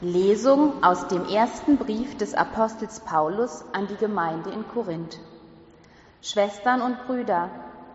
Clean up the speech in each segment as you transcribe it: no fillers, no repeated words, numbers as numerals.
Lesung aus dem ersten Brief des Apostels Paulus an die Gemeinde in Korinth. Schwestern und Brüder,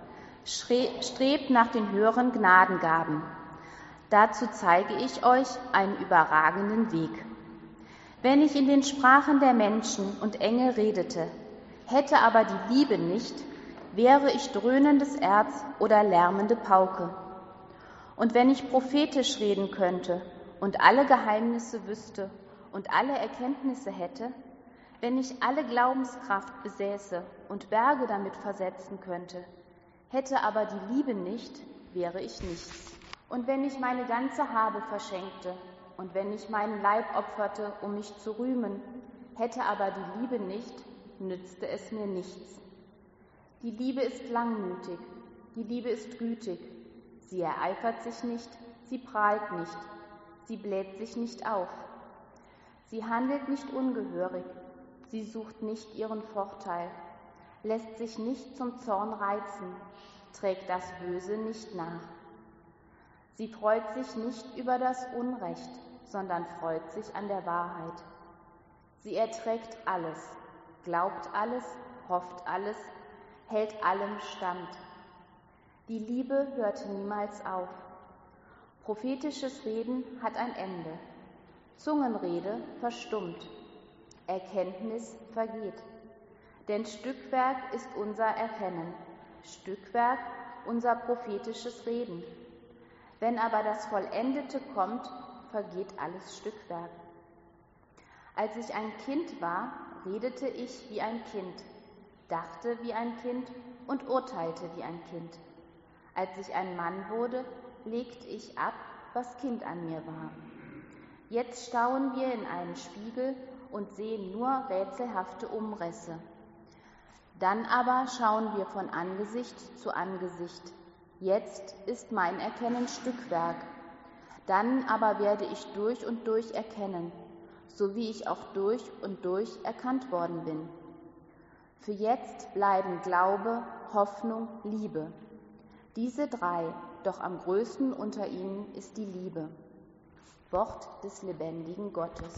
strebt nach den höheren Gnadengaben. Dazu zeige ich euch einen überragenden Weg. Wenn ich in den Sprachen der Menschen und Engel redete, hätte aber die Liebe nicht, wäre ich dröhnendes Erz oder lärmende Pauke. Und wenn ich prophetisch reden könnte und alle Geheimnisse wüsste und alle Erkenntnisse hätte, wenn ich alle Glaubenskraft besäße und Berge damit versetzen könnte, hätte aber die Liebe nicht, wäre ich nichts. Und wenn ich meine ganze Habe verschenkte und wenn ich meinen Leib opferte, um mich zu rühmen, hätte aber die Liebe nicht, nützte es mir nichts. Die Liebe ist langmütig, die Liebe ist gütig, sie ereifert sich nicht, sie prahlt nicht, sie bläht sich nicht auf. Sie handelt nicht ungehörig, sie sucht nicht ihren Vorteil, lässt sich nicht zum Zorn reizen, trägt das Böse nicht nach. Sie freut sich nicht über das Unrecht, sondern freut sich an der Wahrheit. Sie erträgt alles, glaubt alles, hofft alles, hält allem stand. Die Liebe hört niemals auf. Prophetisches Reden hat ein Ende. Zungenrede verstummt. Erkenntnis vergeht. Denn Stückwerk ist unser Erkennen, Stückwerk unser prophetisches Reden. Wenn aber das Vollendete kommt, vergeht alles Stückwerk. Als ich ein Kind war, redete ich wie ein Kind, dachte wie ein Kind und urteilte wie ein Kind. Als ich ein Mann wurde, legte ich ab, was Kind an mir war. Jetzt schauen wir in einen Spiegel und sehen nur rätselhafte Umrisse. Dann aber schauen wir von Angesicht zu Angesicht. Jetzt ist mein Erkennen Stückwerk. Dann aber werde ich durch und durch erkennen, so wie ich auch durch und durch erkannt worden bin. Für jetzt bleiben Glaube, Hoffnung, Liebe. Diese drei, doch am größten unter ihnen ist die Liebe. Wort des lebendigen Gottes.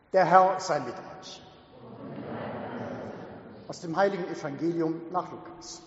Der Herr sei mit euch. Aus dem heiligen Evangelium nach Lukas.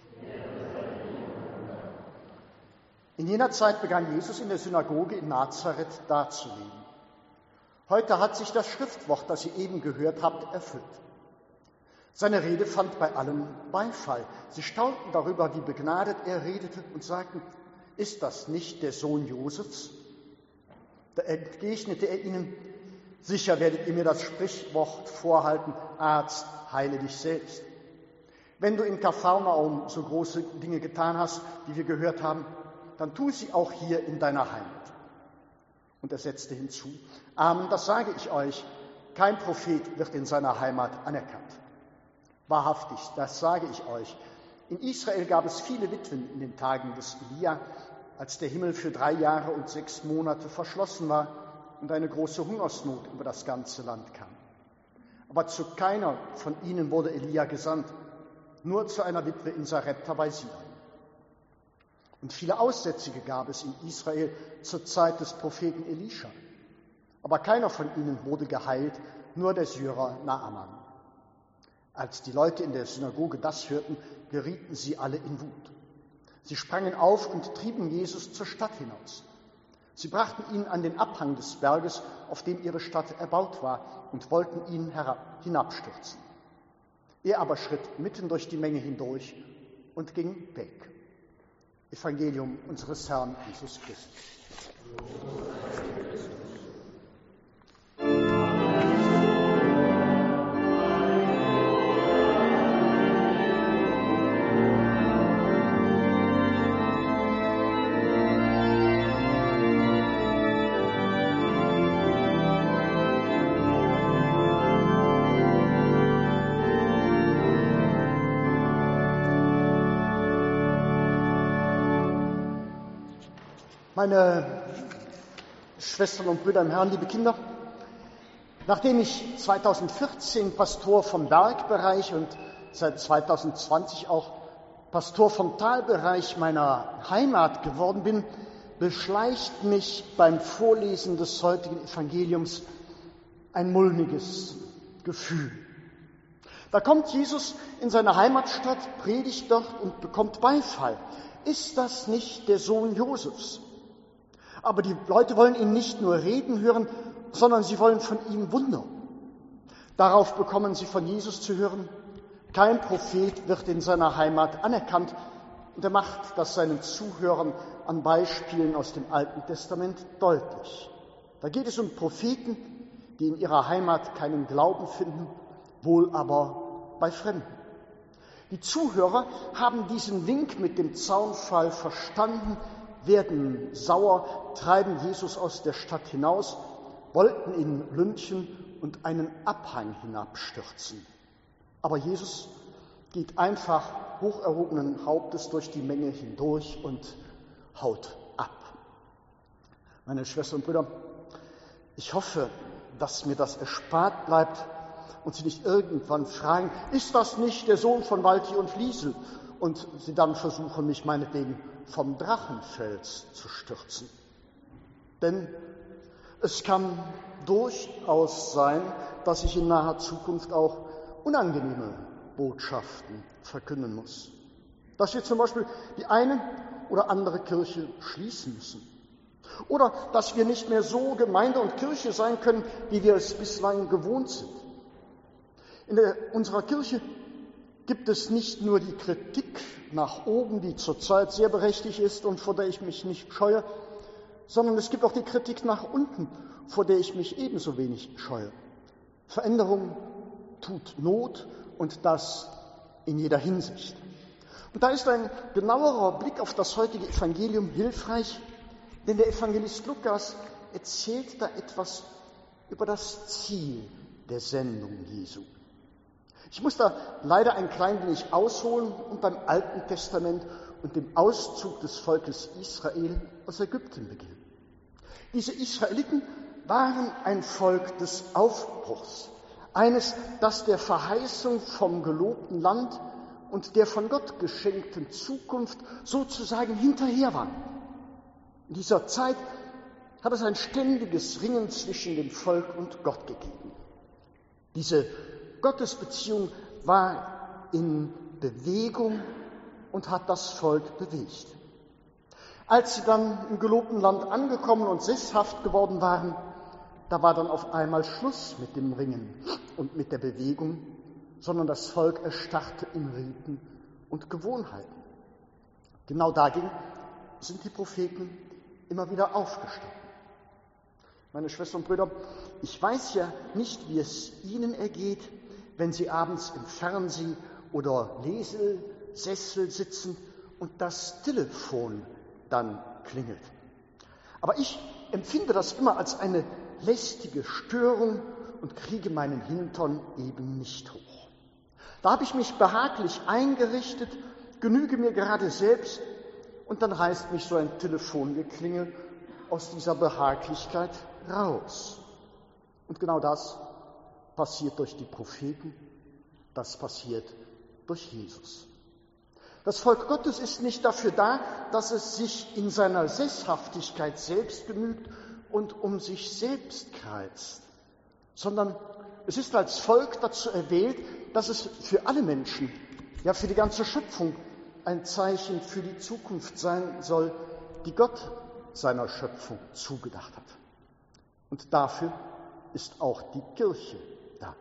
In jener Zeit begann Jesus in der Synagoge in Nazareth darzulegen. Heute hat sich das Schriftwort, das ihr eben gehört habt, erfüllt. Seine Rede fand bei allen Beifall. Sie staunten darüber, wie begnadet er redete und sagten, ist das nicht der Sohn Josefs? Da entgegnete er ihnen, sicher werdet ihr mir das Sprichwort vorhalten, Arzt, heile dich selbst. Wenn du in Kapharnaum so große Dinge getan hast, wie wir gehört haben, dann tu sie auch hier in deiner Heimat. Und er setzte hinzu, Amen, das sage ich euch, kein Prophet wird in seiner Heimat anerkannt. Wahrhaftig, das sage ich euch. In Israel gab es viele Witwen in den Tagen des Elia, als der Himmel für 3 Jahre und 6 Monate verschlossen war und eine große Hungersnot über das ganze Land kam. Aber zu keiner von ihnen wurde Elia gesandt, nur zu einer Witwe in Sarepta bei Sidon. Und viele Aussätzige gab es in Israel zur Zeit des Propheten Elisha. Aber keiner von ihnen wurde geheilt, nur der Syrer Naaman. Als die Leute in der Synagoge das hörten, gerieten sie alle in Wut. Sie sprangen auf und trieben Jesus zur Stadt hinaus. Sie brachten ihn an den Abhang des Berges, auf dem ihre Stadt erbaut war, und wollten ihn hinabstürzen. Er aber schritt mitten durch die Menge hindurch und ging weg. Evangelium unseres Herrn Jesus Christus. Meine Schwestern und Brüder im Herrn, liebe Kinder, nachdem ich 2014 Pastor vom Bergbereich und seit 2020 auch Pastor vom Talbereich meiner Heimat geworden bin, beschleicht mich beim Vorlesen des heutigen Evangeliums ein mulmiges Gefühl. Da kommt Jesus in seine Heimatstadt, predigt dort und bekommt Beifall. Ist das nicht der Sohn Josefs? Aber die Leute wollen ihn nicht nur reden hören, sondern sie wollen von ihm Wunder. Darauf bekommen sie von Jesus zu hören, kein Prophet wird in seiner Heimat anerkannt. Und er macht das seinen Zuhörern an Beispielen aus dem Alten Testament deutlich. Da geht es um Propheten, die in ihrer Heimat keinen Glauben finden, wohl aber bei Fremden. Die Zuhörer haben diesen Wink mit dem Zaunpfahl verstanden, werden sauer, treiben Jesus aus der Stadt hinaus, wollten ihn lynchen und einen Abhang hinabstürzen. Aber Jesus geht einfach hoch erhobenen Hauptes durch die Menge hindurch und haut ab. Meine Schwestern und Brüder, ich hoffe, dass mir das erspart bleibt und Sie nicht irgendwann fragen, ist das nicht der Sohn von Walti und Liesel? Und Sie dann versuchen, mich meinetwegen vom Drachenfels zu stürzen. Denn es kann durchaus sein, dass ich in naher Zukunft auch unangenehme Botschaften verkünden muss. Dass wir zum Beispiel die eine oder andere Kirche schließen müssen. Oder dass wir nicht mehr so Gemeinde und Kirche sein können, wie wir es bislang gewohnt sind. In unserer Kirche gibt es nicht nur die Kritik nach oben, die zurzeit sehr berechtigt ist und vor der ich mich nicht scheue, sondern es gibt auch die Kritik nach unten, vor der ich mich ebenso wenig scheue. Veränderung tut Not und das in jeder Hinsicht. Und da ist ein genauerer Blick auf das heutige Evangelium hilfreich, denn der Evangelist Lukas erzählt da etwas über das Ziel der Sendung Jesu. Ich muss da leider ein klein wenig ausholen und beim Alten Testament und dem Auszug des Volkes Israel aus Ägypten beginnen. Diese Israeliten waren ein Volk des Aufbruchs, eines, das der Verheißung vom gelobten Land und der von Gott geschenkten Zukunft sozusagen hinterher war. In dieser Zeit hat es ein ständiges Ringen zwischen dem Volk und Gott gegeben. Diese Gottesbeziehung war in Bewegung und hat das Volk bewegt. Als sie dann im gelobten Land angekommen und sesshaft geworden waren, da war dann auf einmal Schluss mit dem Ringen und mit der Bewegung, sondern das Volk erstarrte in Riten und Gewohnheiten. Genau dagegen sind die Propheten immer wieder aufgestanden. Meine Schwestern und Brüder, ich weiß ja nicht, wie es Ihnen ergeht, wenn Sie abends im Fernsehen oder Lesesessel sitzen und das Telefon dann klingelt. Aber ich empfinde das immer als eine lästige Störung und kriege meinen Hintern eben nicht hoch. Da habe ich mich behaglich eingerichtet, genüge mir gerade selbst und dann reißt mich so ein Telefongeklingel aus dieser Behaglichkeit raus. Und genau das passiert durch die Propheten, das passiert durch Jesus. Das Volk Gottes ist nicht dafür da, dass es sich in seiner Sesshaftigkeit selbst genügt und um sich selbst kreizt, sondern es ist als Volk dazu erwählt, dass es für alle Menschen, ja für die ganze Schöpfung, ein Zeichen für die Zukunft sein soll, die Gott seiner Schöpfung zugedacht hat. Und dafür ist auch die Kirche da.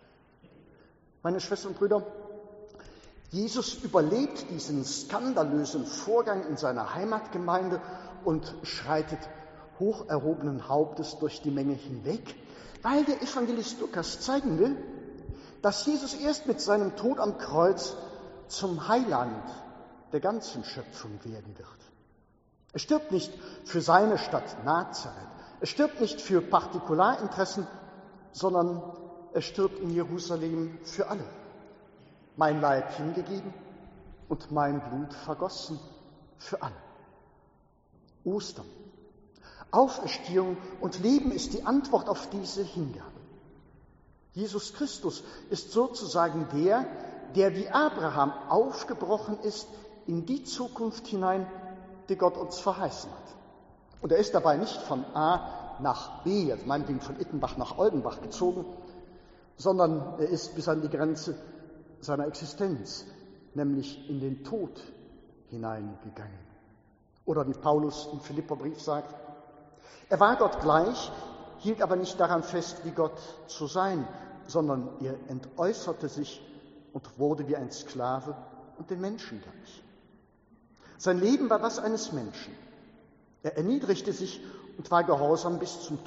Meine Schwestern und Brüder, Jesus überlebt diesen skandalösen Vorgang in seiner Heimatgemeinde und schreitet hoch erhobenen Hauptes durch die Menge hinweg, weil der Evangelist Lukas zeigen will, dass Jesus erst mit seinem Tod am Kreuz zum Heiland der ganzen Schöpfung werden wird. Er stirbt nicht für seine Stadt Nazareth, er stirbt nicht für Partikularinteressen, sondern er stirbt in Jerusalem für alle. Mein Leib hingegeben und mein Blut vergossen für alle. Ostern, Auferstehung und Leben ist die Antwort auf diese Hingabe. Jesus Christus ist sozusagen der wie Abraham aufgebrochen ist in die Zukunft hinein, die Gott uns verheißen hat. Und er ist dabei nicht von A nach B, also meinetwegen von Ittenbach nach Oldenbach gezogen, sondern er ist bis an die Grenze seiner Existenz, nämlich in den Tod hineingegangen. Oder wie Paulus im Philipperbrief sagt, er war Gott gleich, hielt aber nicht daran fest, wie Gott zu sein, sondern er entäußerte sich und wurde wie ein Sklave und den Menschen gleich. Sein Leben war das eines Menschen. Er erniedrigte sich und war gehorsam bis zum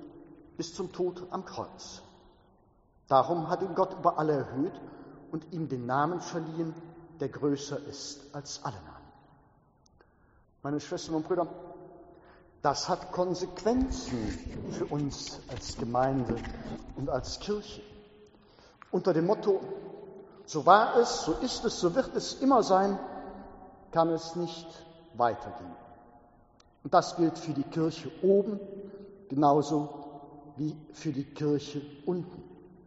Tod am Kreuz. Darum hat ihn Gott über alle erhöht und ihm den Namen verliehen, der größer ist als alle Namen. Meine Schwestern und Brüder, das hat Konsequenzen für uns als Gemeinde und als Kirche. Unter dem Motto, so war es, so ist es, so wird es immer sein, kann es nicht weitergehen. Und das gilt für die Kirche oben genauso wie für die Kirche unten.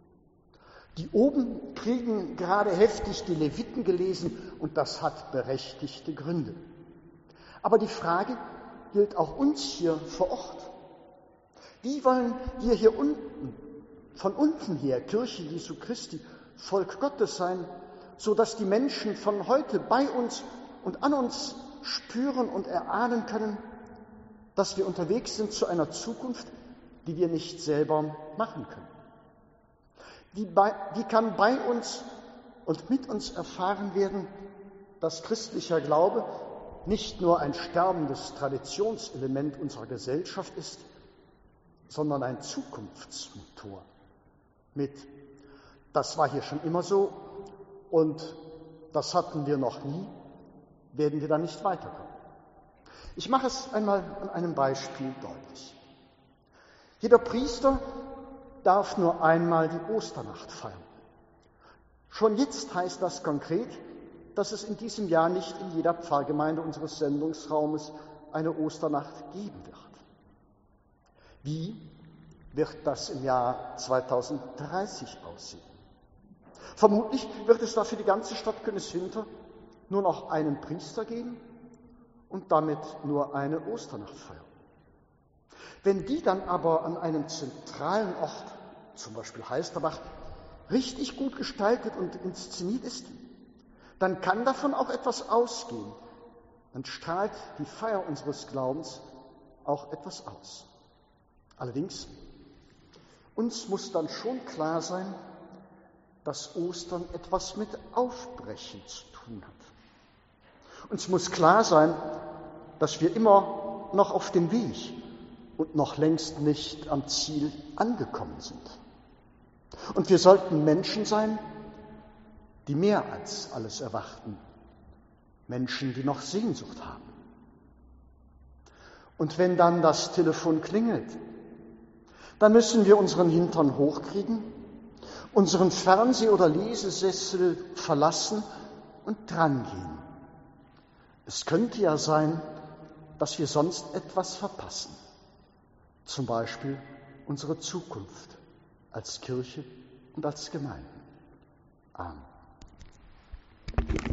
Die oben kriegen gerade heftig die Leviten gelesen und das hat berechtigte Gründe. Aber die Frage gilt auch uns hier vor Ort. Wie wollen wir hier unten, von unten her, Kirche Jesu Christi, Volk Gottes sein, so dass die Menschen von heute bei uns und an uns spüren und erahnen können, dass wir unterwegs sind zu einer Zukunft, die wir nicht selber machen können? Wie kann bei uns und mit uns erfahren werden, dass christlicher Glaube nicht nur ein sterbendes Traditionselement unserer Gesellschaft ist, sondern ein Zukunftsmotor mit das war hier schon immer so und das hatten wir noch nie, werden wir da nicht weiterkommen. Ich mache es einmal an einem Beispiel deutlich. Jeder Priester darf nur einmal die Osternacht feiern. Schon jetzt heißt das konkret, dass es in diesem Jahr nicht in jeder Pfarrgemeinde unseres Sendungsraumes eine Osternacht geben wird. Wie wird das im Jahr 2030 aussehen? Vermutlich wird es da für die ganze Stadt Königswinter nur noch einen Priester geben und damit nur eine Osternacht feiern. Wenn die dann aber an einem zentralen Ort, zum Beispiel Heisterbach, richtig gut gestaltet und inszeniert ist, dann kann davon auch etwas ausgehen. Dann strahlt die Feier unseres Glaubens auch etwas aus. Allerdings, uns muss dann schon klar sein, dass Ostern etwas mit Aufbrechen zu tun hat. Uns muss klar sein, dass wir immer noch auf dem Weg und noch längst nicht am Ziel angekommen sind. Und wir sollten Menschen sein, die mehr als alles erwarten. Menschen, die noch Sehnsucht haben. Und wenn dann das Telefon klingelt, dann müssen wir unseren Hintern hochkriegen, unseren Fernseh- oder Lesesessel verlassen und drangehen. Es könnte ja sein, dass wir sonst etwas verpassen. Zum Beispiel unsere Zukunft als Kirche und als Gemeinde. Amen.